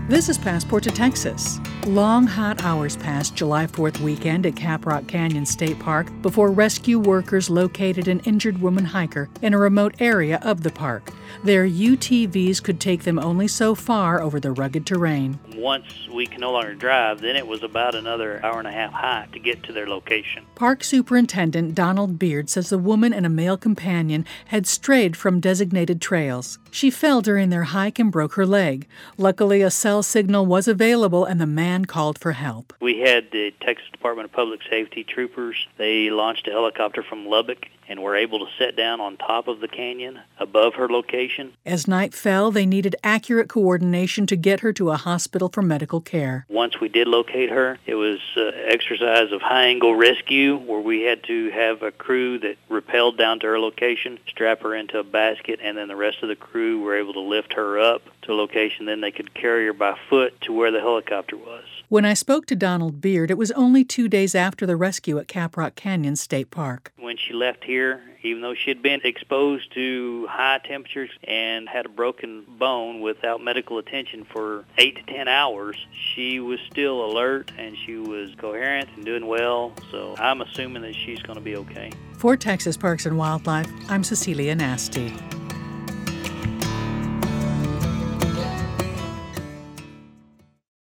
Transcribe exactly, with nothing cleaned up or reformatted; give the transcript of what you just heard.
This is Passport to Texas. Long, hot hours passed July fourth weekend at Caprock Canyon State Park before rescue workers located an injured woman hiker in a remote area of the park. Their U T Vs could take them only so far over the rugged terrain. Once we can no longer drive, then it was about another hour and a half hike to get to their location. Park Superintendent Donald Beard says the woman and a male companion had strayed from designated trails. She fell during their hike and broke her leg. Luckily, a cell signal was available and the man called for help. We had the Texas Department of Public Safety troopers. They launched a helicopter from Lubbock and were able to set down on top of the canyon above her location. As night fell, they needed accurate coordination to get her to a hospital for medical care. Once we did locate her, it was an exercise of high-angle rescue where we had to have a crew that rappelled down to her location, strap her into a basket, and then the rest of the crew were able to lift her up to a location. Then they could carry her by foot to where the helicopter was. When I spoke to Donald Beard, it was only two days after the rescue at Caprock Canyon State Park. When she left here, even though she had been exposed to high temperatures and had a broken bone without medical attention for eight to ten hours, she was still alert and she was coherent and doing well. So I'm assuming that she's going to be okay. For Texas Parks and Wildlife, I'm Cecilia Nasty.